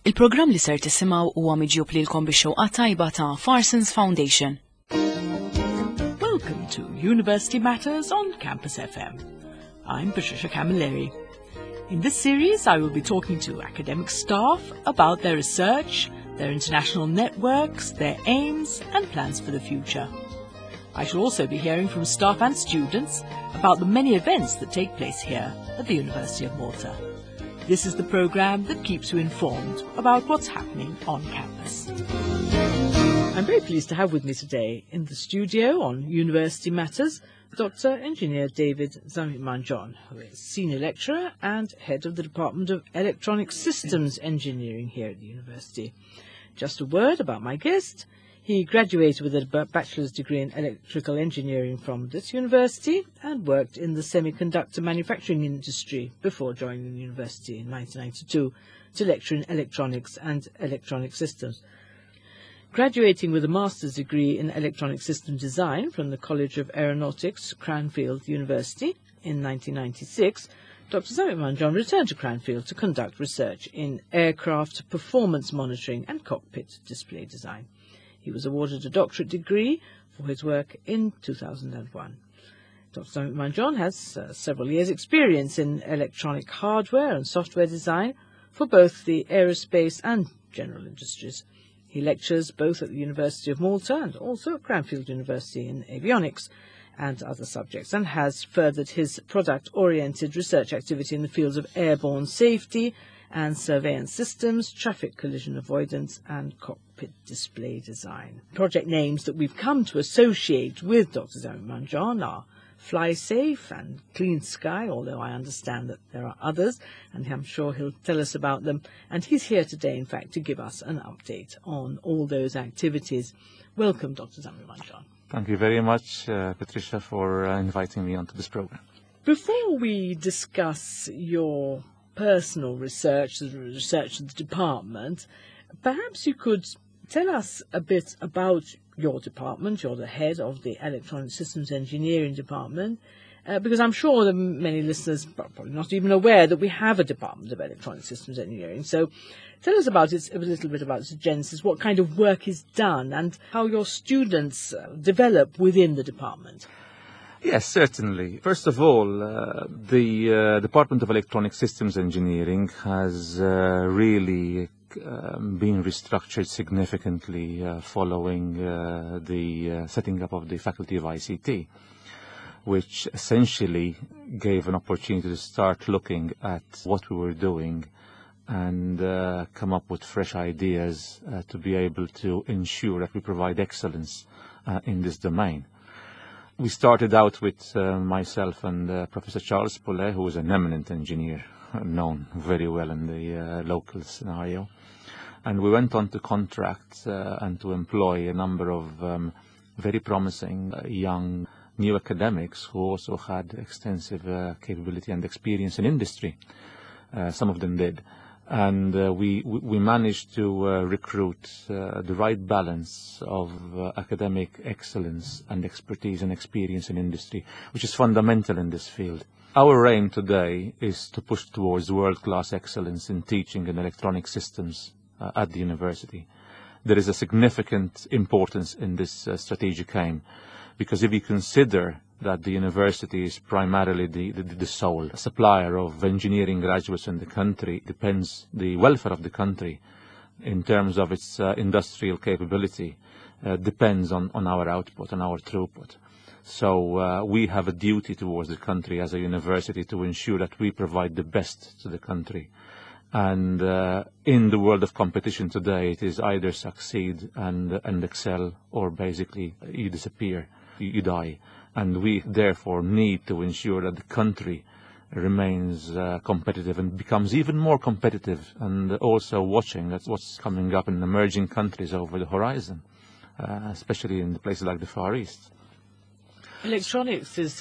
Il-programm li ser tisimgħu huwa miġjub lilkom bix-xewqa tajba ta' Farsons Foundation. Welcome to University Matters on Campus FM. I'm Patricia Camilleri. In this series, I will be talking to academic staff about their research, their international networks, their aims and plans for the future. I shall also be hearing from staff and students about the many events that take place here at the University of Malta. This is the programme that keeps you informed about what's happening on campus. I'm very pleased to have with me today in the studio on University Matters Dr. Engineer David Zamit-Manjon, who is Senior Lecturer and Head of the Department of Electronic Systems Engineering here at the University. Just a word about my guest. He graduated with a bachelor's degree in electrical engineering from this university and worked in the semiconductor manufacturing industry before joining the university in 1992 to lecture in electronics and electronic systems. Graduating with a master's degree in electronic system design from the College of Aeronautics, Cranfield University in 1996, Dr. Zamit-Manjon returned to Cranfield to conduct research in aircraft performance monitoring and cockpit display design. He was awarded a doctorate degree for his work in 2001. Dr. Zamit-Manjon has several years' experience in electronic hardware and software design for both the aerospace and general industries. He lectures both at the University of Malta and also at Cranfield University in avionics and other subjects, and has furthered his product-oriented research activity in the fields of airborne safety and surveillance systems, traffic collision avoidance, and cockpit display design. Project names that we've come to associate with Dr. Zamit-Manjon are FlySafe and Clean Sky, although I understand that there are others, and I'm sure he'll tell us about them. And he's here today, in fact, to give us an update on all those activities. Welcome, Dr. Zamit-Manjon. Thank you very much, Patricia, for inviting me onto this program. Before we discuss your personal research, the research of the department, perhaps you could tell us a bit about your department. You're the head of the Electronic Systems Engineering Department, because I'm sure that many listeners are probably not even aware that we have a Department of Electronic Systems Engineering. So tell us about it, a little bit about its genesis, what kind of work is done, and how your students develop within the department. Yes, certainly. First of all, the Department of Electronic Systems Engineering has really been restructured significantly following the setting up of the Faculty of ICT, which essentially gave an opportunity to start looking at what we were doing and come up with fresh ideas to be able to ensure that we provide excellence in this domain. We started out with myself and Professor Charles Poulet, who is an eminent engineer, known very well in the local scenario. And we went on to contract and to employ a number of very promising young new academics who also had extensive capability and experience in industry. Some of them did. And we managed to recruit the right balance of academic excellence and expertise and experience in industry, which is fundamental in this field. Our aim today is to push towards world-class excellence in teaching in electronic systems at the university. There is a significant importance in this strategic aim, because if you consider that the university is primarily the sole supplier of engineering graduates in the country, depends the welfare of the country in terms of its industrial capability, depends on our output and our throughput. So we have a duty towards the country as a university to ensure that we provide the best to the country. And in the world of competition today, it is either succeed and excel, or basically you disappear, you die. And we therefore need to ensure that the country remains competitive and becomes even more competitive, and also watching at what's coming up in emerging countries over the horizon, especially in the places like the Far East. Electronics is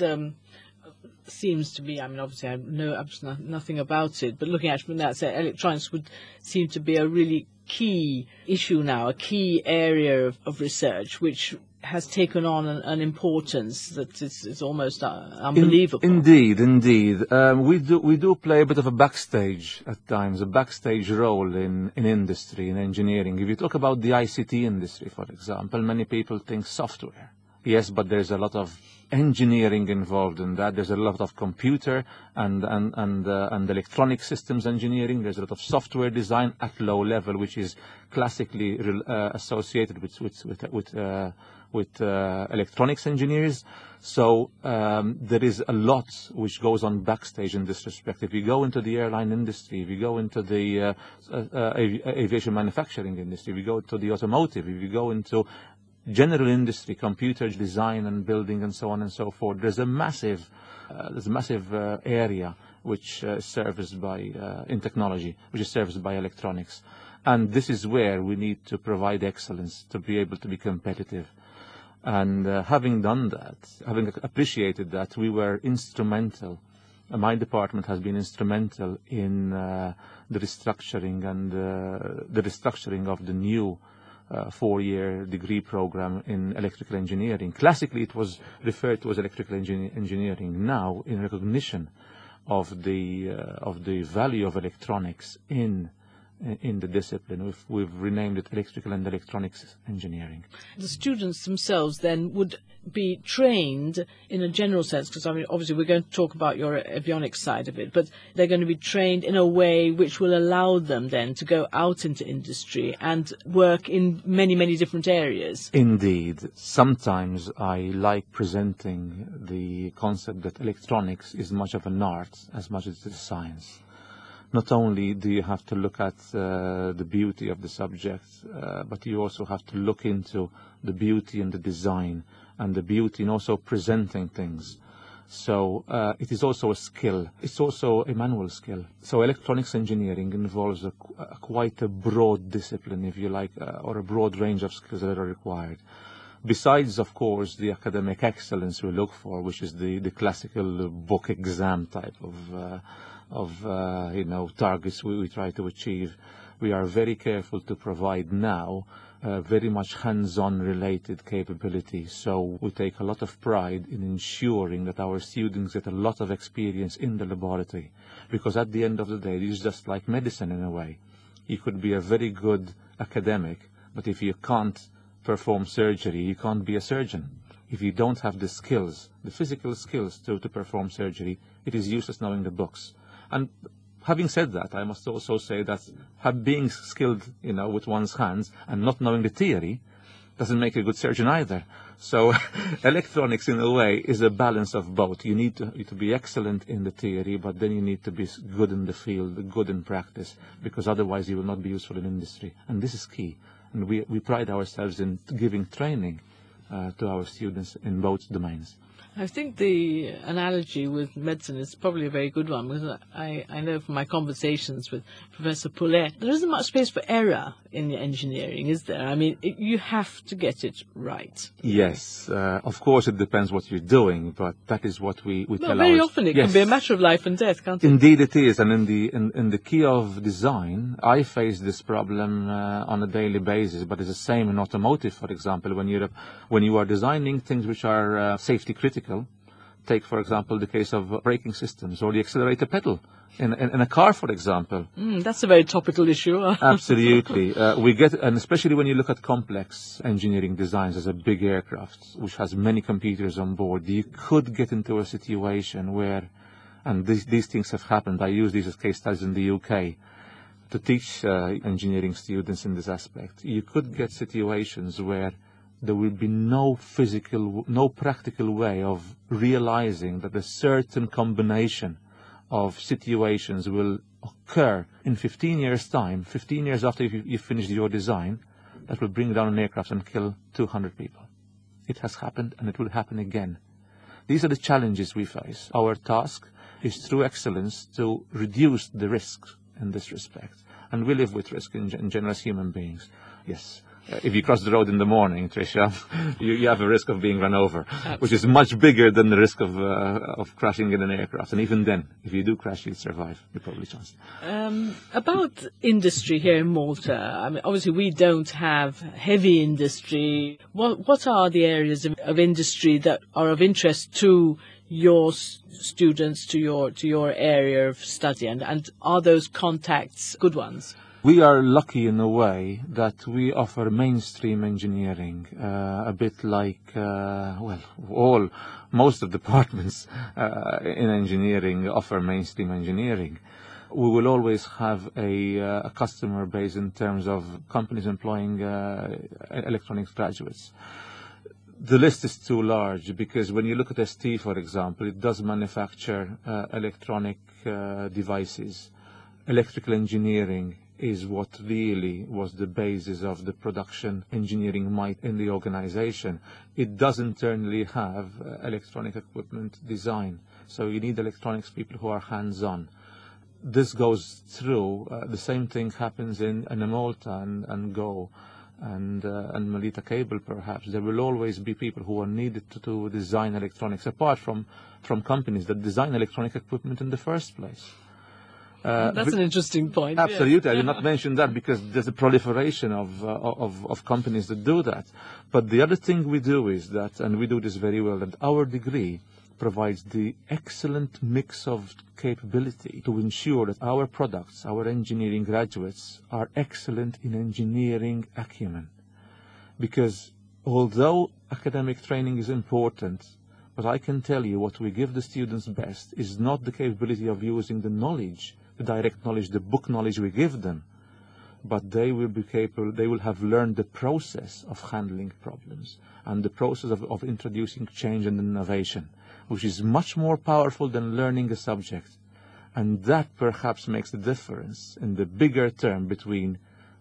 seems to be, I mean, obviously I know absolutely nothing about it, but looking at it from that side, electronics would seem to be a really key issue now, a key area of research, which has taken on an importance that is almost unbelievable. Indeed. We do play a bit of a backstage at times, a backstage role in industry, in engineering. If you talk about the ICT industry, for example, many people think software. Yes, but there's a lot of engineering involved in that. There's a lot of computer and electronic systems engineering. There's a lot of software design at low level, which is classically associated with electronics engineers. So there is a lot which goes on backstage in this respect. If you go into the airline industry, if you go into the aviation manufacturing industry, if you go to the automotive, if you go into general industry, computer design and building and so on and so forth, there's a massive area which is serviced by in technology, which is serviced by electronics. And this is where we need to provide excellence to be able to be competitive. And having done that, having appreciated that, we were instrumental. My department has been instrumental in the restructuring and the restructuring of the new 4-year degree program in electrical engineering. Classically, it was referred to as electrical engineering. Now, in recognition of the value of electronics in the discipline, we've renamed it electrical and electronics engineering. The students themselves then would be trained in a general sense, because I mean, obviously we're going to talk about your avionics side of it, but they're going to be trained in a way which will allow them then to go out into industry and work in many, many different areas. Indeed. Sometimes I like presenting the concept that electronics is much of an art as much as it's a science. Not only do you have to look at the beauty of the subject, but you also have to look into the beauty and the design and the beauty in also presenting things. So it is also a skill. It's also a manual skill. So electronics engineering involves quite a broad discipline, if you like, or a broad range of skills that are required. Besides, of course, the academic excellence we look for, which is the classical book exam type of targets we try to achieve, we are very careful to provide now very much hands-on related capability. So we take a lot of pride in ensuring that our students get a lot of experience in the laboratory, because at the end of the day, it is just like medicine in a way. You could be a very good academic, but if you can't perform surgery, you can't be a surgeon. If you don't have the skills, the physical skills to perform surgery, it is useless knowing the books. And having said that, I must also say that being skilled, with one's hands and not knowing the theory doesn't make a good surgeon either. So electronics, in a way, is a balance of both. You need to be excellent in the theory, but then you need to be good in the field, good in practice, because otherwise you will not be useful in industry. And this is key. And we pride ourselves in giving training to our students in both domains. I think the analogy with medicine is probably a very good one, because I know from my conversations with Professor Poulet, there isn't much space for error in engineering, is there? I mean, you have to get it right. Yes, of course it depends what you're doing, but that is what we tell our... Very often it can be a matter of life and death, can't it? Indeed it is, and in the key of design, I face this problem on a daily basis, but it's the same in automotive, for example, when you are designing things which are safety critical. Take, for example, the case of braking systems or the accelerator pedal in a car, for example. That's a very topical issue. Absolutely. And especially when you look at complex engineering designs as a big aircraft, which has many computers on board, you could get into a situation where, and these things have happened, I use these as case studies in the UK to teach engineering students in this aspect. You could get situations where there will be no practical way of realizing that a certain combination of situations will occur in 15 years' time, 15 years after you've finished your design, that will bring down an aircraft and kill 200 people. It has happened and it will happen again. These are the challenges we face. Our task is through excellence to reduce the risks in this respect. And we live with risk in general as human beings. Yes. If you cross the road in the morning, Tricia, you have a risk of being run over, which is much bigger than the risk of crashing in an aircraft. And even then, if you do crash, you'll survive. You're probably chance. About industry here in Malta, I mean, obviously we don't have heavy industry. What are the areas of industry that are of interest to your students, to your area of study, and are those contacts good ones? We are lucky in a way that we offer mainstream engineering, a bit like, most of the departments in engineering offer mainstream engineering. We will always have a customer base in terms of companies employing electronics graduates. The list is too large because when you look at ST, for example, it does manufacture electronic devices. Electrical engineering is what really was the basis of the production engineering might in the organization. It does internally have electronic equipment design, so you need electronics people who are hands-on. This goes through, the same thing happens in Malta and Go and Melita Cable perhaps. There will always be people who are needed to design electronics, apart from companies that design electronic equipment in the first place. That's an interesting point. Absolutely. Yeah. I did not mention that because there's a proliferation of companies that do that. But the other thing we do is that, and we do this very well, that our degree provides the excellent mix of capability to ensure that our products, our engineering graduates, are excellent in engineering acumen. Because although academic training is important, but I can tell you what we give the students best is not the capability of using the knowledge, the direct knowledge, the book knowledge we give them, but they will be capable, they will have learned the process of handling problems and the process of introducing change and innovation, which is much more powerful than learning a subject. And that perhaps makes the difference in the bigger term between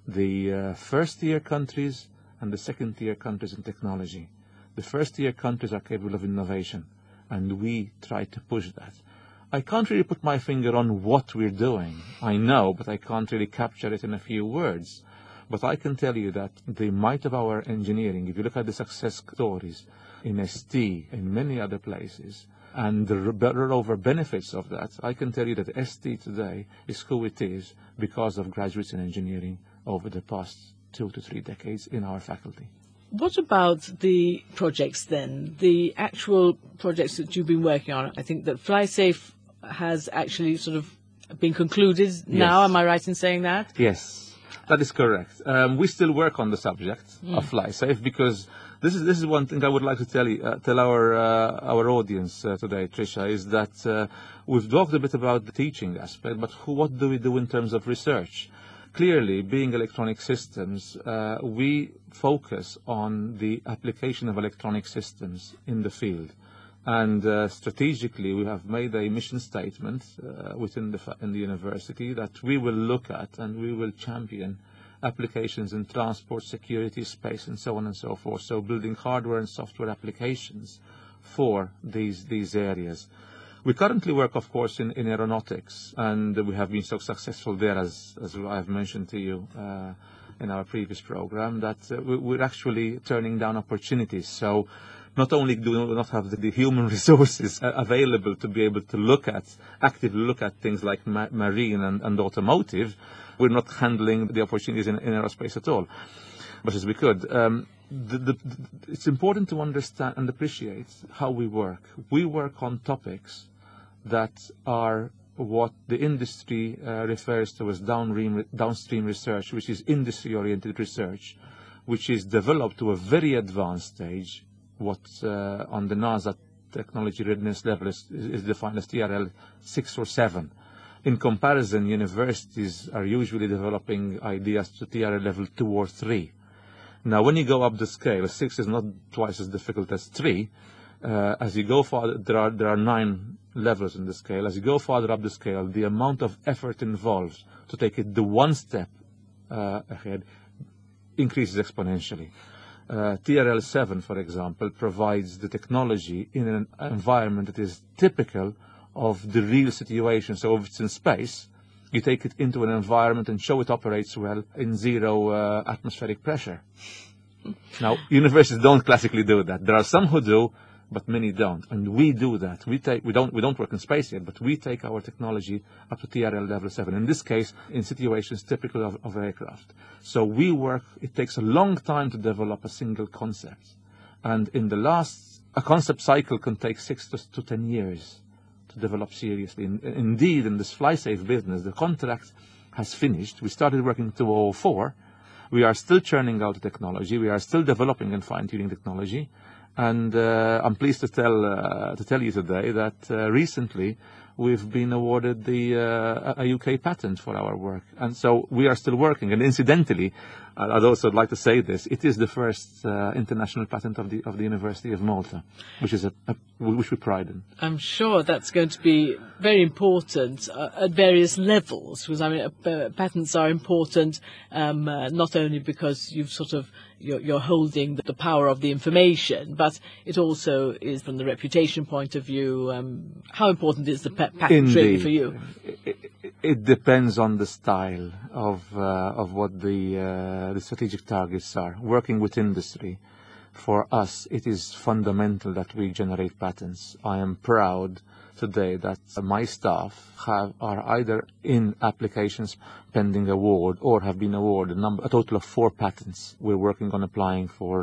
the first-year countries and the second-tier countries in technology. The first-year countries are capable of innovation, and we try to push that. I can't really put my finger on what we're doing. I know, but I can't really capture it in a few words. But I can tell you that the might of our engineering, if you look at the success stories in ST, in many other places, and the rollover benefits of that, I can tell you that ST today is who it is because of graduates in engineering over the past 2 to 3 decades in our faculty. What about the projects then, the actual projects that you've been working on? I think that FlySafe has actually sort of been concluded now, Yes. am I right in saying that? Yes, that is correct. We still work on the subject of FlySafe because this is one thing I would like to tell our audience today, Tricia, is that we've talked a bit about the teaching aspect, but what do we do in terms of research? Clearly, being electronic systems, we focus on the application of electronic systems in the field. And strategically, we have made a mission statement in the university that we will look at and we will champion applications in transport, security, space, and so on and so forth. So building hardware and software applications for these areas. We currently work, of course, in aeronautics, and we have been so successful there, as I've mentioned to you in our previous program, that we're actually turning down opportunities. So not only do we not have the human resources available to be able to actively look at things like marine and automotive, we're not handling the opportunities in aerospace at all, much as we could. It's important to understand and appreciate how we work. We work on topics that are what the industry refers to as downstream research, which is industry-oriented research, which is developed to a very advanced stage, what on the NASA technology readiness level is defined as TRL 6 or 7. In comparison, universities are usually developing ideas to TRL level 2 or 3. Now, when you go up the scale, 6 is not twice as difficult as 3. As you go farther, there are 9 levels in the scale. As you go farther up the scale, the amount of effort involved to take it the one step ahead increases exponentially. TRL 7, for example, provides the technology in an environment that is typical of the real situation. So if it's in space, You take it into an environment and show it operates well in zero atmospheric pressure. Now, universities don't classically do that. There are some who do, but many don't. And we do that. We don't work in space yet, but we take our technology up to TRL level 7. In this case, in situations typical of aircraft. So we work, it takes a long time to develop a single concept. And a concept cycle can take 6 to 10 years to develop seriously. Indeed, in this FlySafe business, the contract has finished. We started working in 2004. We are still churning out the technology. We are still developing and fine-tuning technology. And I'm pleased to tell you today that recently we've been awarded a UK patent for our work, and so we are still working. And incidentally, I'd also like to say this: it is the first international patent of the University of Malta, which we pride in. I'm sure that's going to be very important at various levels, because I mean patents are important not only because you're holding the power of the information, but it also is from the reputation point of view. How important is the patent really for you? It depends on the style of what the strategic targets are. Working with industry, for us, it is fundamental that we generate patents. I am proud today that my staff are either in applications pending award or have been awarded a total of 4 patents. We're working on applying for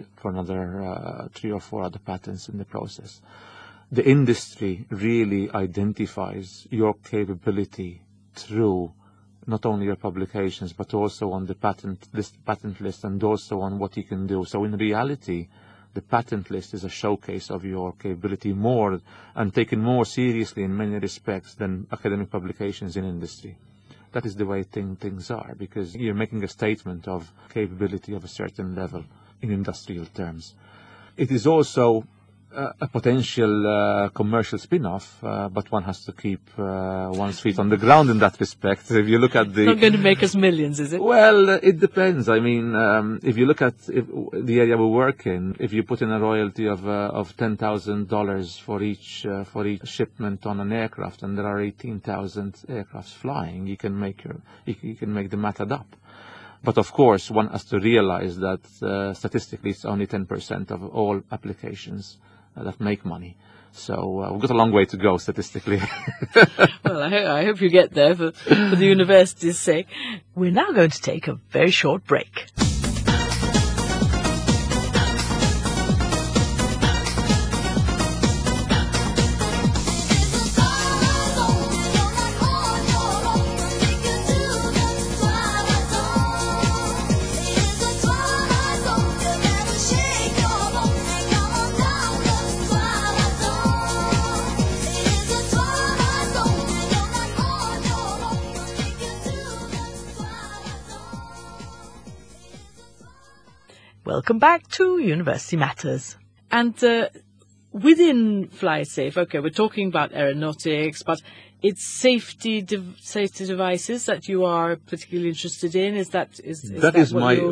another 3 or 4 other patents in the process. The industry really identifies your capability through not only your publications, but also on the patent list, and also on what you can do. So in reality, the patent list is a showcase of your capability more and taken more seriously in many respects than academic publications in industry. That is the way things are, because you're making a statement of capability of a certain level in industrial terms. It is also a potential commercial spin-off, but one has to keep one's feet on the ground in that respect. If you look at It's not going to make us millions, is it? Well, it depends. I mean, if you look at the area we work in, if you put in a royalty of $10,000 for each shipment on an aircraft, and there are 18,000 aircrafts flying, you can make the math add up. But of course, one has to realize that statistically, it's only 10% of all applications that make money. So we've got a long way to go statistically. Well, I hope you get there for the university's sake. We're now going to take a very short break. Welcome back to University Matters. And within FlySafe, okay, we're talking about aeronautics, but it's safety devices that you are particularly interested in. That is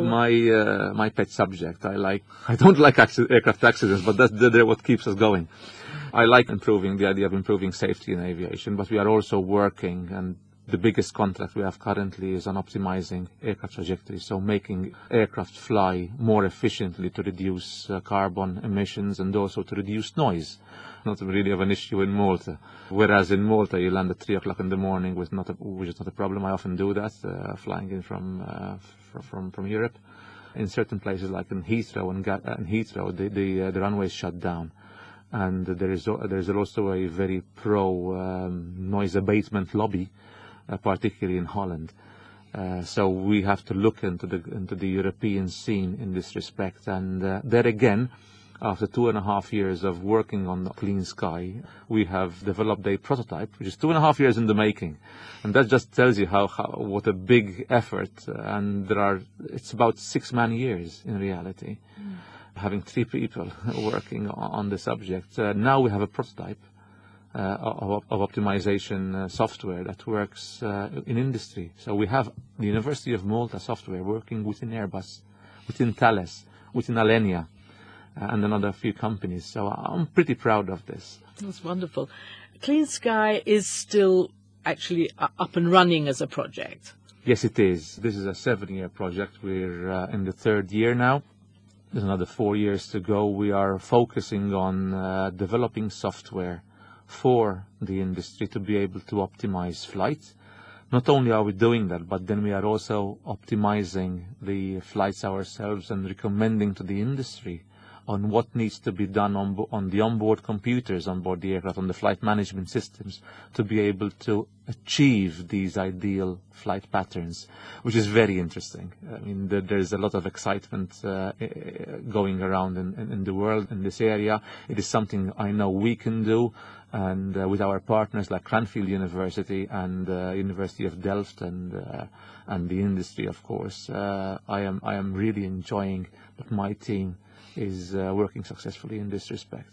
my pet subject. I don't like aircraft accidents, but they're what keeps us going. I like the idea of improving safety in aviation, but we are also working, and the biggest contract we have currently is on optimizing aircraft trajectories, so making aircraft fly more efficiently to reduce carbon emissions and also to reduce noise. Not really of an issue in Malta. Whereas in Malta you land at 3 o'clock in the morning, which is not a problem. I often do that, flying in from Europe. In certain places like in Heathrow, the runways shut down. And there is also a very pro noise abatement lobby, particularly in Holland. So we have to look into the European scene in this respect. And there again, after 2.5 years of working on Clean Sky, we have developed a prototype, which is 2.5 years in the making. And that just tells you what a big effort. And it's about 6 man-years in reality. Having 3 people working on the subject. Now we have a prototype of optimization software that works in industry. So we have the University of Malta software working within Airbus, within Thales, within Alenia, and another few companies. So I'm pretty proud of this. That's wonderful. Clean Sky is still actually up and running as a project. Yes, it is. This is a 7-year project. We're in the 3rd year now. There's another 4 years to go. We are focusing on developing software for the industry to be able to optimize flights. Not only are we doing that, but then we are also optimizing the flights ourselves and recommending to the industry on what needs to be done on the onboard computers on board the aircraft, on the flight management systems, to be able to achieve these ideal flight patterns, which is very interesting. I mean, there's a lot of excitement going around in the world in this area. It is something I know we can do, and with our partners like Cranfield University and University of Delft and the industry, of course. I am really enjoying that my team is working successfully in this respect.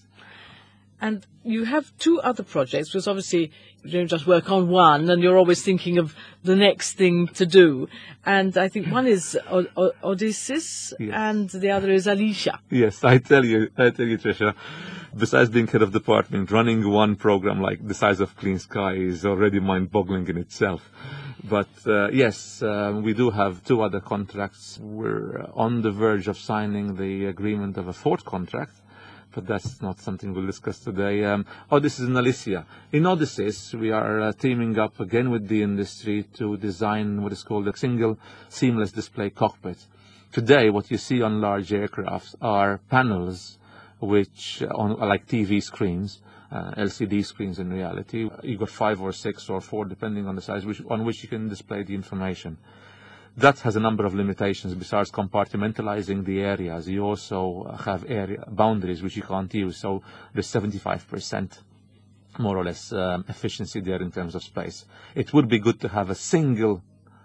And you have 2 other projects, because obviously you don't just work on one, and you're always thinking of the next thing to do. And I think one is Odysseus, Yes. and the other is Alicia. Yes, I tell you, Tricia, besides being head of department, running one program like the size of Clean Sky is already mind-boggling in itself. But yes, we do have 2 other contracts. We're on the verge of signing the agreement of a 4th contract, but that's not something we'll discuss today. Odysseus and Alicia. In Odysseus, we are teaming up again with the industry to design what is called a single seamless display cockpit. Today, what you see on large aircraft are panels which, like TV screens, LCD screens in reality. You've got 5 or 6 or 4, depending on the size, on which you can display the information. That has a number of limitations. Besides compartmentalizing the areas, you also have area boundaries which you can't use. So there's 75% more or less efficiency there in terms of space. It would be good to have a single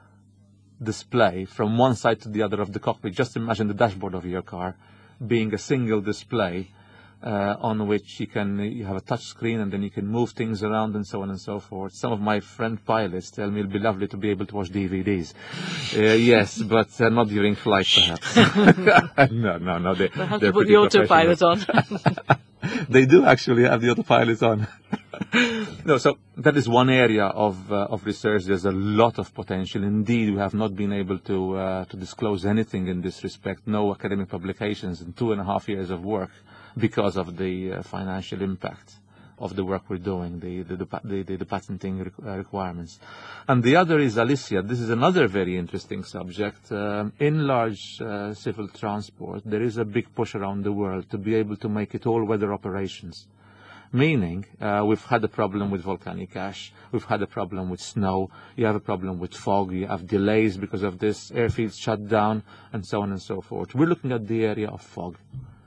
display from one side to the other of the cockpit. Just imagine the dashboard of your car being a single display on which you have a touch screen, and then you can move things around and so on and so forth. Some of my friend pilots tell me it'll be lovely to be able to watch DVDs. Yes, but not during flight, perhaps. No. They have to put the autopilot on. They do actually have the autopilot on. No, so that is one area of research. There's a lot of potential. Indeed, we have not been able to disclose anything in this respect. No academic publications in 2.5 years of work, because of the financial impact of the work we're doing, the patenting requirements. And the other is Alicia. This is another very interesting subject. In large civil transport, there is a big push around the world to be able to make it all-weather operations. Meaning, we've had a problem with volcanic ash, we've had a problem with snow, you have a problem with fog, you have delays because of this, airfields shut down, and so on and so forth. We're looking at the area of fog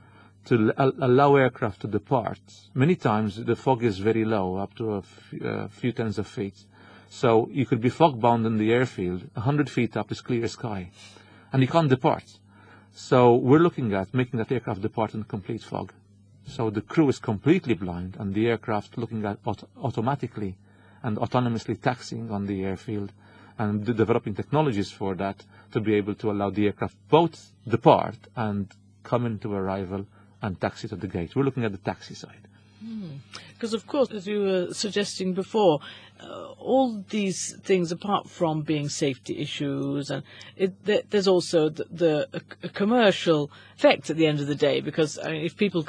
to allow aircraft to depart. Many times the fog is very low, up to a few tens of feet. So you could be fog-bound in the airfield, 100 feet up is clear sky, and you can't depart. So we're looking at making that aircraft depart in complete fog. So the crew is completely blind, and the aircraft looking at automatically and autonomously taxiing on the airfield, and developing technologies for that to be able to allow the aircraft both depart and come into arrival and taxi to the gate. We're looking at the taxi side. Because, of course, as you were suggesting before, all these things, apart from being safety issues, and there's also a commercial effect at the end of the day. Because I mean, if people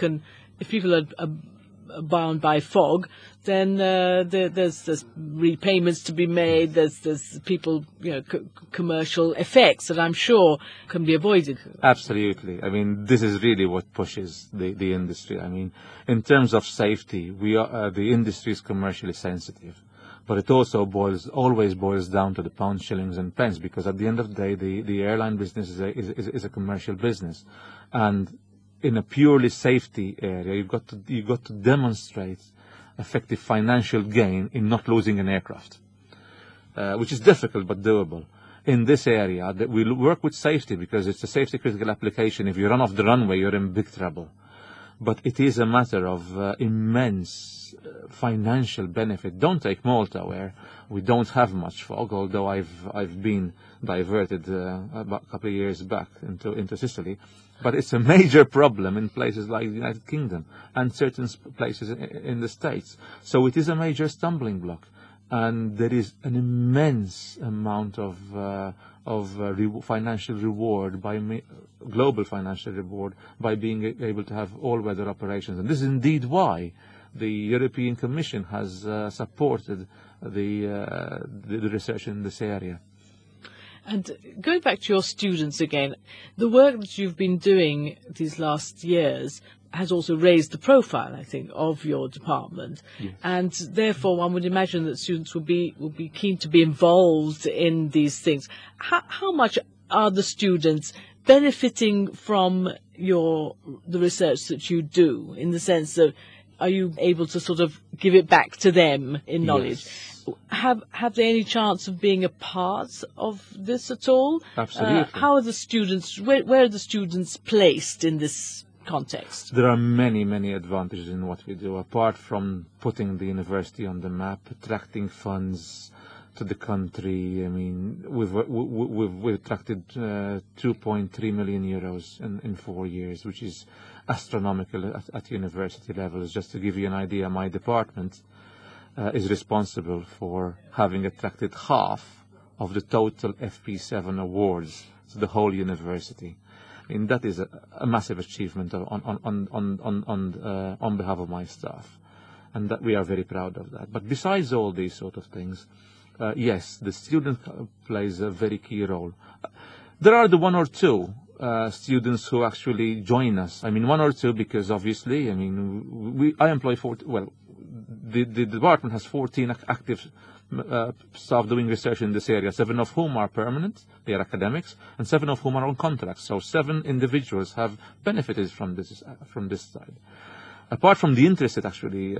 are bound by fog, then there's repayments to be made. There's people, commercial effects that I'm sure can be avoided. Absolutely. I mean, this is really what pushes the industry. I mean, in terms of safety, the industry is commercially sensitive, but it also always boils down to the pounds, shillings, and pence, because at the end of the day, the airline business is a commercial business, and in a purely safety area, you've got to demonstrate effective financial gain in not losing an aircraft, which is difficult but doable. In this area, that we work with safety because it's a safety critical application. If you run off the runway, you're in big trouble. But it is a matter of immense financial benefit. Don't take Malta, where we don't have much fog, although I've been diverted about a couple of years back into Sicily. But it's a major problem in places like the United Kingdom and certain places in the States. So it is a major stumbling block. and there is an immense amount of financial reward global financial reward by being able to have all-weather operations. And this is indeed why the European Commission has supported the research in this area. And going back to your students again, the work that you've been doing these last years has also raised the profile, I think, of your department. Yes. And therefore one would imagine that students will be keen to be involved in these things. How much are the students benefiting from the research that you do, in the sense that are you able to sort of give it back to them in knowledge? Yes. Have they any chance of being a part of this at all? Absolutely. How are the students, where are the students placed in this context? There are many, many advantages in what we do, apart from putting the university on the map, attracting funds to the country. I mean, we've attracted 2.3 million euros in 4 years, which is astronomical at university levels. Just to give you an idea, my department is responsible for having attracted half of the total FP7 awards to the whole university. And that is a massive achievement on behalf of my staff, and that we are very proud of that. But besides all these sort of things, yes, the student plays a very key role. There are the one or two students who actually join us. I mean, one or two because obviously, I mean, I employ 40. Well, the department has 14 active staff doing research in this area, 7 of whom are permanent, they are academics, and 7 of whom are on contracts. So 7 individuals have benefited from this side. Apart from the interest it actually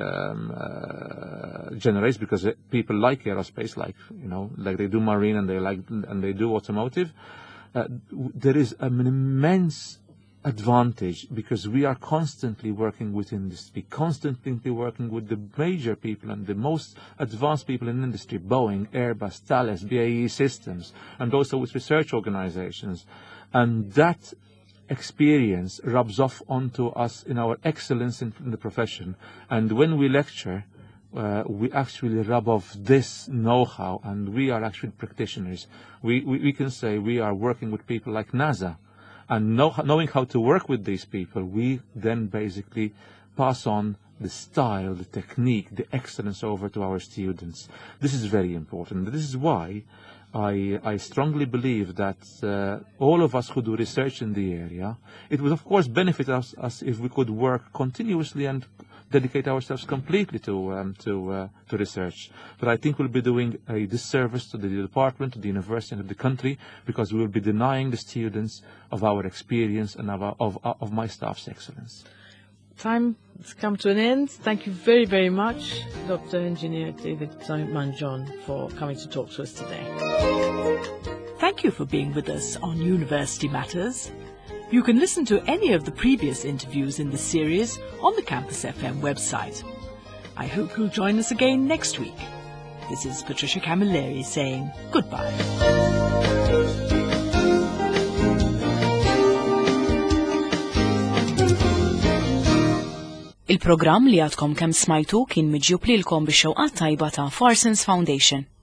generates, because people like aerospace, like they do marine and they do automotive, there is an immense advantage because we are constantly working with industry, constantly working with the major people and the most advanced people in industry, Boeing, Airbus, Thales, BAE Systems, and also with research organizations. And that experience rubs off onto us in our excellence in the profession. And when we lecture, we actually rub off this know-how, and we are actually practitioners. We can say we are working with people like NASA. And knowing how to work with these people, we then basically pass on the style, the technique, the excellence over to our students. This is very important. This is why I strongly believe that all of us who do research in the area, it would of course benefit us if we could work continuously and dedicate ourselves completely to research. But I think we'll be doing a disservice to the department, to the university, and to the country, because we will be denying the students of our experience and of my staff's excellence. Time has come to an end. Thank you very, very much, Dr. Engineer David Manjon, for coming to talk to us today. Thank you for being with us on University Matters. You can listen to any of the previous interviews in this series on the Campus FM website. I hope you'll join us again next week. This is Patricia Camilleri saying goodbye. Il-programm li għadkom kemm smajtu kien miġjub lilkom bix-xewqat tajba ta' Farsons Foundation.